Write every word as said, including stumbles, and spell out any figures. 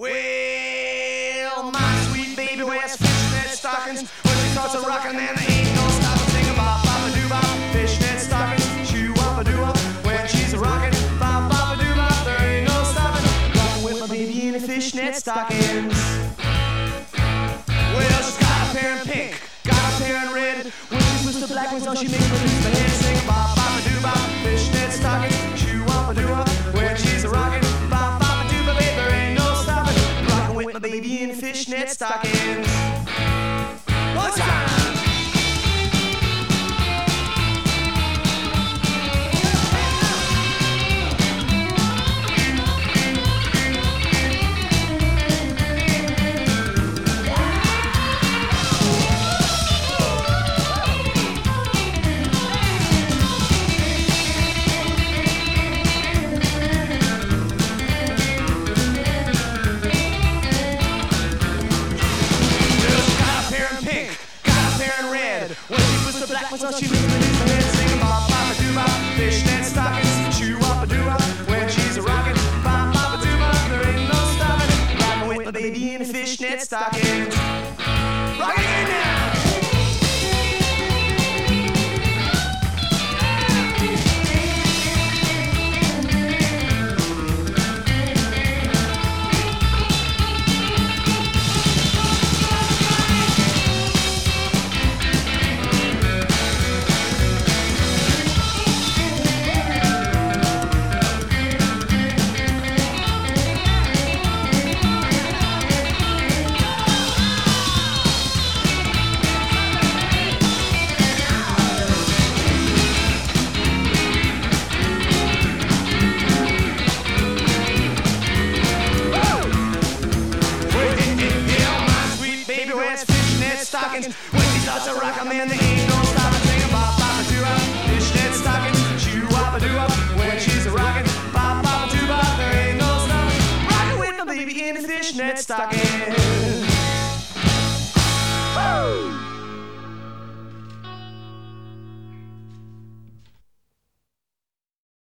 Well, my sweet baby wears fishnet stockings when she starts a rockin', and there ain't no stopping. Singing bop bop a doo bop, fishnet stockings, shoo wop a doo wop. When she's a rockin', bop bop a doo bop, there ain't no stopping. Rockin' with my baby in the fishnet stockings. Well, she's got a pair in pink, got a pair in red. When she puts the black ones on, she makes me lose my head. Singing bop bop a doo bop, fishnet stockings, shoo wop a doo wop. When she's a rockin', bop bop a doo bop, baby, there ain't no stopping. Rockin' with my baby in fishnet stockings. One time. When she puts the black ones on, she makes me lose my head. Singing bop bop a doo bop, fishnet stockings, shoo wop a doo wop. When she's a rockin', bop bop a doo bop, there ain't no stopping. Rockin' with my baby in a fishnet stockings. Rockin' it now. Stockings. When she starts to rock 'em, man, there ain't no stopping. Singing bop bop a doo wop, fishnet stockings, shoo wop a doo wop. When she's a rockin', bop bop a doo bop, there ain't no stopping. Rockin' with my baby in the fishnet stockings.